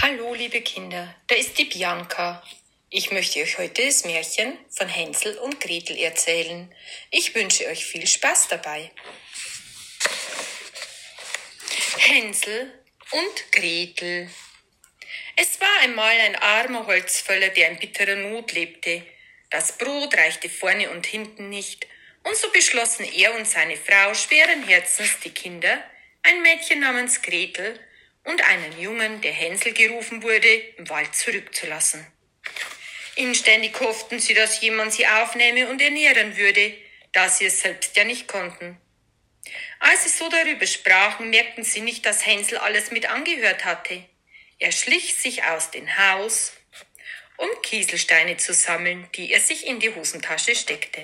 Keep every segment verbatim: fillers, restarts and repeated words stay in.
Hallo, liebe Kinder, da ist die Bianca. Ich möchte euch heute das Märchen von Hänsel und Gretel erzählen. Ich wünsche euch viel Spaß dabei. Hänsel und Gretel. Es war einmal ein armer Holzfäller, der in bitterer Not lebte. Das Brot reichte vorne und hinten nicht, und so beschlossen er und seine Frau schweren Herzens, die Kinder, ein Mädchen namens Gretel und einen Jungen, der Hänsel gerufen wurde, im Wald zurückzulassen. Inständig hofften sie, dass jemand sie aufnehme und ernähren würde, da sie es selbst ja nicht konnten. Als sie so darüber sprachen, merkten sie nicht, dass Hänsel alles mit angehört hatte. Er schlich sich aus dem Haus, um Kieselsteine zu sammeln, die er sich in die Hosentasche steckte.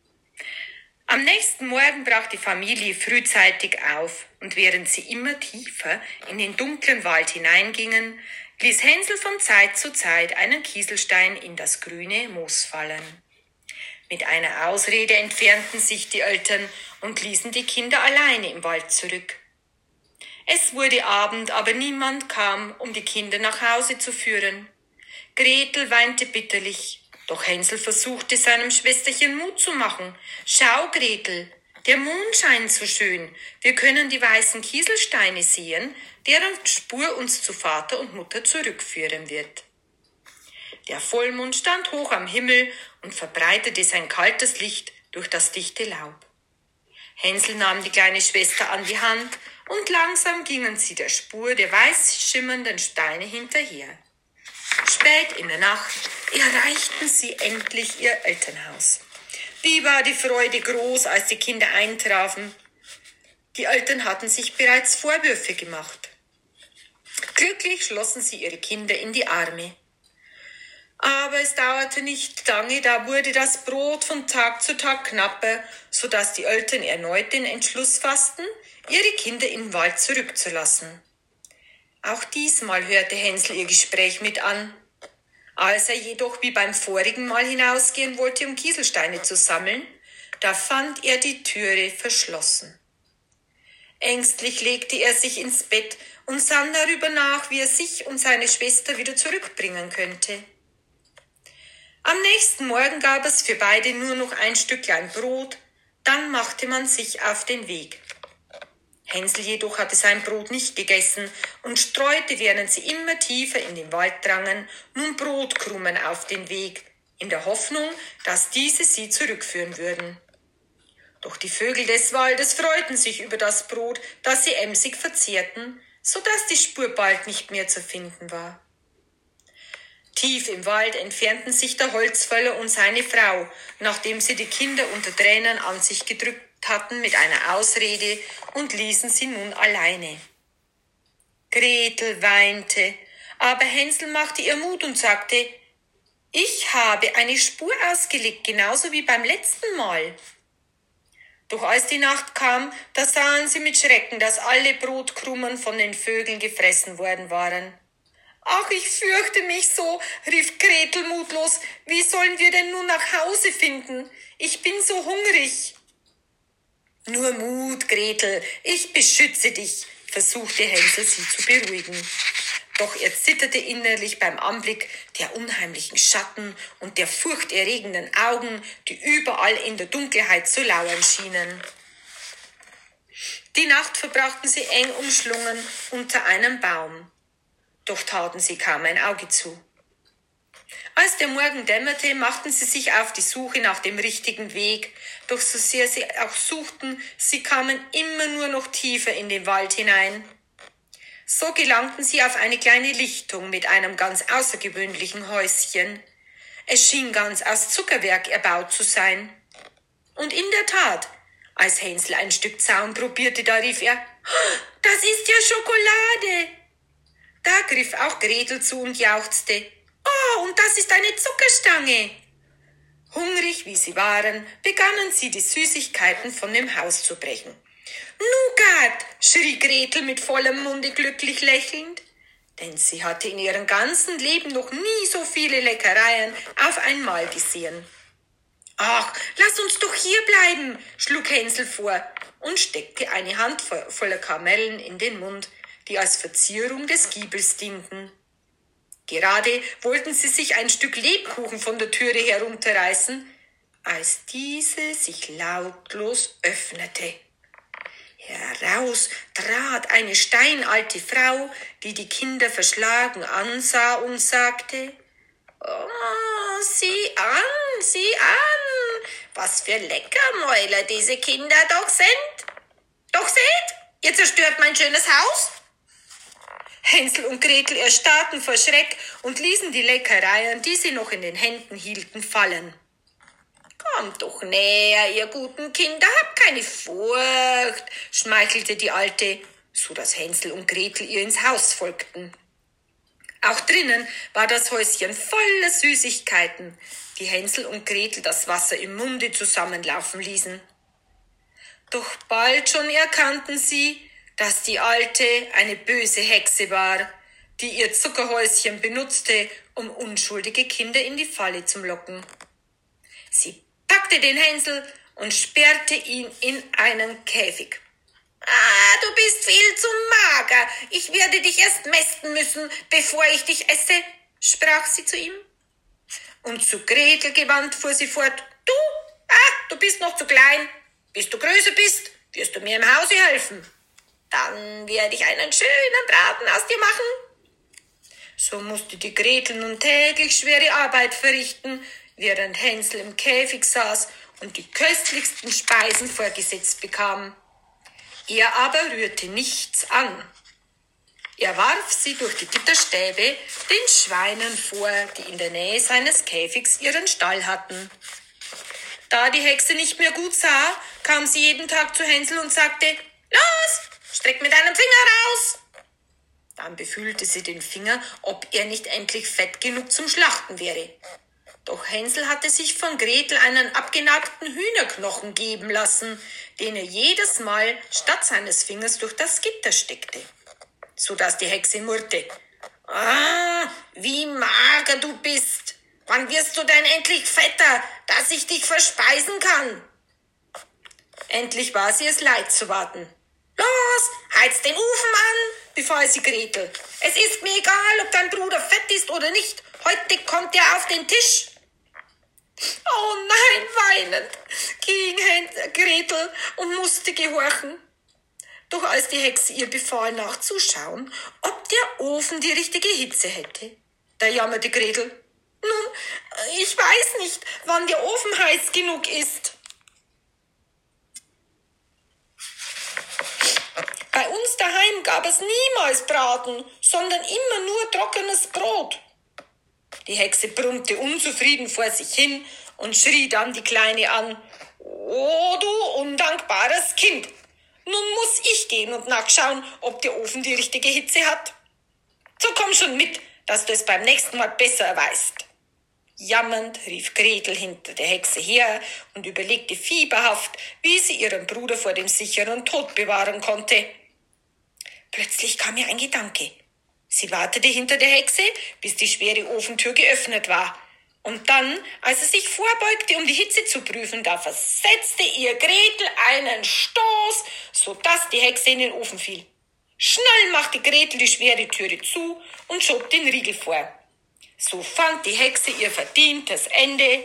Am nächsten Morgen brach die Familie frühzeitig auf, und während sie immer tiefer in den dunklen Wald hineingingen, ließ Hänsel von Zeit zu Zeit einen Kieselstein in das grüne Moos fallen. Mit einer Ausrede entfernten sich die Eltern und ließen die Kinder alleine im Wald zurück. Es wurde Abend, aber niemand kam, um die Kinder nach Hause zu führen. Gretel weinte bitterlich. Doch Hänsel versuchte, seinem Schwesterchen Mut zu machen. Schau, Gretel, der Mond scheint so schön. Wir können die weißen Kieselsteine sehen, deren Spur uns zu Vater und Mutter zurückführen wird. Der Vollmond stand hoch am Himmel und verbreitete sein kaltes Licht durch das dichte Laub. Hänsel nahm die kleine Schwester an die Hand, und langsam gingen sie der Spur der weiß schimmernden Steine hinterher. Spät in der Nacht erreichten sie endlich ihr Elternhaus. Wie war die Freude groß, als die Kinder eintrafen. Die Eltern hatten sich bereits Vorwürfe gemacht. Glücklich schlossen sie ihre Kinder in die Arme. Aber es dauerte nicht lange, da wurde das Brot von Tag zu Tag knapper, sodass die Eltern erneut den Entschluss fassten, ihre Kinder in den Wald zurückzulassen. Auch diesmal hörte Hänsel ihr Gespräch mit an. Als er jedoch wie beim vorigen Mal hinausgehen wollte, um Kieselsteine zu sammeln, da fand er die Türe verschlossen. Ängstlich legte er sich ins Bett und sann darüber nach, wie er sich und seine Schwester wieder zurückbringen könnte. Am nächsten Morgen gab es für beide nur noch ein Stücklein Brot, dann machte man sich auf den Weg. Hänsel jedoch hatte sein Brot nicht gegessen und streute, während sie immer tiefer in den Wald drangen, nun Brotkrumen auf den Weg, in der Hoffnung, dass diese sie zurückführen würden. Doch die Vögel des Waldes freuten sich über das Brot, das sie emsig verzehrten, so dass die Spur bald nicht mehr zu finden war. Tief im Wald entfernten sich der Holzfäller und seine Frau, nachdem sie die Kinder unter Tränen an sich gedrückt hatten mit einer Ausrede und ließen sie nun alleine. Gretel weinte, aber Hänsel machte ihr Mut und sagte, ich habe eine Spur ausgelegt, genauso wie beim letzten Mal. Doch als die Nacht kam, da sahen sie mit Schrecken, dass alle Brotkrumen von den Vögeln gefressen worden waren. Ach, ich fürchte mich so, rief Gretel mutlos, wie sollen wir denn nun nach Hause finden? Ich bin so hungrig. Nur Mut, Gretel, ich beschütze dich, versuchte Hänsel sie zu beruhigen. Doch er zitterte innerlich beim Anblick der unheimlichen Schatten und der furchterregenden Augen, die überall in der Dunkelheit zu lauern schienen. Die Nacht verbrachten sie eng umschlungen unter einem Baum. Doch taten sie kaum ein Auge zu. Als der Morgen dämmerte, machten sie sich auf die Suche nach dem richtigen Weg, doch so sehr sie auch suchten, sie kamen immer nur noch tiefer in den Wald hinein. So gelangten sie auf eine kleine Lichtung mit einem ganz außergewöhnlichen Häuschen. Es schien ganz aus Zuckerwerk erbaut zu sein. Und in der Tat, als Hänsel ein Stück Zaun probierte, da rief er, »Das ist ja Schokolade!« Da griff auch Gretel zu und jauchzte, »Oh, und das ist eine Zuckerstange!« Hungrig wie sie waren, begannen sie die Süßigkeiten von dem Haus zu brechen. »Nougat«, schrie Gretel mit vollem Munde glücklich lächelnd, denn sie hatte in ihrem ganzen Leben noch nie so viele Leckereien auf einmal gesehen. »Ach, lass uns doch hier bleiben«, schlug Hänsel vor und steckte eine Handvoll voller Kamellen in den Mund, die als Verzierung des Giebels dienten. Gerade wollten sie sich ein Stück Lebkuchen von der Türe herunterreißen, als diese sich lautlos öffnete. Heraus trat eine steinalte Frau, die die Kinder verschlagen ansah und sagte: »Oh, sieh an, sieh an, was für Leckermäuler diese Kinder doch sind. Doch seht, ihr zerstört mein schönes Haus.« Hänsel und Gretel erstarrten vor Schreck und ließen die Leckereien, die sie noch in den Händen hielten, fallen. »Kommt doch näher, ihr guten Kinder, habt keine Furcht«, schmeichelte die Alte, so dass Hänsel und Gretel ihr ins Haus folgten. Auch drinnen war das Häuschen voller Süßigkeiten, die Hänsel und Gretel das Wasser im Munde zusammenlaufen ließen. Doch bald schon erkannten sie, dass die Alte eine böse Hexe war, die ihr Zuckerhäuschen benutzte, um unschuldige Kinder in die Falle zu locken. Sie packte den Hänsel und sperrte ihn in einen Käfig. »Ah, du bist viel zu mager. Ich werde dich erst mästen müssen, bevor ich dich esse«, sprach sie zu ihm. Und zu Gretel gewandt fuhr sie fort. »Du, ah, du bist noch zu klein. Bis du größer bist, wirst du mir im Hause helfen. Dann werde ich einen schönen Braten aus dir machen.« So musste die Gretel nun täglich schwere Arbeit verrichten, während Hänsel im Käfig saß und die köstlichsten Speisen vorgesetzt bekam. Er aber rührte nichts an. Er warf sie durch die Gitterstäbe den Schweinen vor, die in der Nähe seines Käfigs ihren Stall hatten. Da die Hexe nicht mehr gut sah, kam sie jeden Tag zu Hänsel und sagte: »Los, streck mit deinem Finger raus!« Dann befühlte sie den Finger, ob er nicht endlich fett genug zum Schlachten wäre. Doch Hänsel hatte sich von Gretel einen abgenagten Hühnerknochen geben lassen, den er jedes Mal statt seines Fingers durch das Gitter steckte, so dass die Hexe murrte: »Ah, wie mager du bist! Wann wirst du denn endlich fetter, dass ich dich verspeisen kann?« Endlich war sie es leid zu warten. »Los, heiz den Ofen an«, befahl sie Gretel. »Es ist mir egal, ob dein Bruder fett ist oder nicht. Heute kommt er auf den Tisch.« »Oh nein«, weinend ging Gretel und musste gehorchen. Doch als die Hexe ihr befahl, nachzuschauen, ob der Ofen die richtige Hitze hätte, da jammerte Gretel: »Nun, ich weiß nicht, wann der Ofen heiß genug ist.« »Bei uns daheim gab es niemals Braten, sondern immer nur trockenes Brot.« Die Hexe brummte unzufrieden vor sich hin und schrie dann die Kleine an: »Oh, du undankbares Kind! Nun muss ich gehen und nachschauen, ob der Ofen die richtige Hitze hat. So komm schon mit, dass du es beim nächsten Mal besser weißt.« Jammernd rief Gretel hinter der Hexe her und überlegte fieberhaft, wie sie ihren Bruder vor dem sicheren Tod bewahren konnte. Plötzlich kam ihr ein Gedanke. Sie wartete hinter der Hexe, bis die schwere Ofentür geöffnet war. Und dann, als sie sich vorbeugte, um die Hitze zu prüfen, da versetzte ihr Gretel einen Stoß, sodass die Hexe in den Ofen fiel. Schnell machte Gretel die schwere Türe zu und schob den Riegel vor. So fand die Hexe ihr verdientes Ende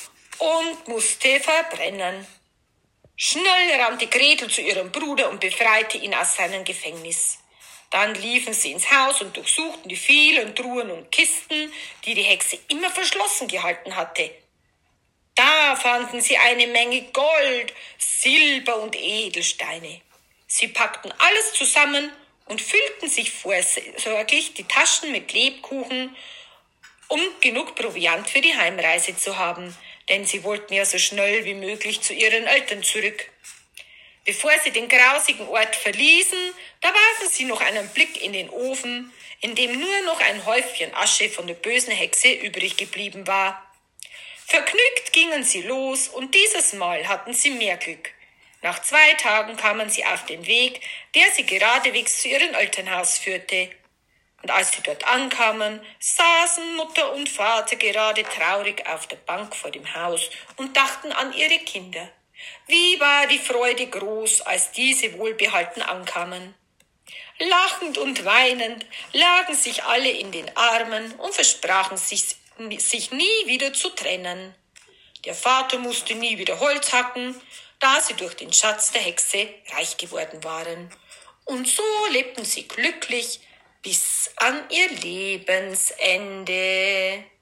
und musste verbrennen. Schnell rannte Gretel zu ihrem Bruder und befreite ihn aus seinem Gefängnis. Dann liefen sie ins Haus und durchsuchten die vielen Truhen und Kisten, die die Hexe immer verschlossen gehalten hatte. Da fanden sie eine Menge Gold, Silber und Edelsteine. Sie packten alles zusammen und füllten sich vorsorglich die Taschen mit Lebkuchen, um genug Proviant für die Heimreise zu haben, denn sie wollten ja so schnell wie möglich zu ihren Eltern zurück. Bevor sie den grausigen Ort verließen, da warfen sie noch einen Blick in den Ofen, in dem nur noch ein Häufchen Asche von der bösen Hexe übrig geblieben war. Vergnügt gingen sie los und dieses Mal hatten sie mehr Glück. Nach zwei Tagen kamen sie auf den Weg, der sie geradewegs zu ihrem Elternhaus führte. Und als sie dort ankamen, saßen Mutter und Vater gerade traurig auf der Bank vor dem Haus und dachten an ihre Kinder. Wie war die Freude groß, als diese wohlbehalten ankamen. Lachend und weinend lagen sich alle in den Armen und versprachen sich, sich nie wieder zu trennen. Der Vater musste nie wieder Holz hacken, da sie durch den Schatz der Hexe reich geworden waren. Und so lebten sie glücklich bis an ihr Lebensende.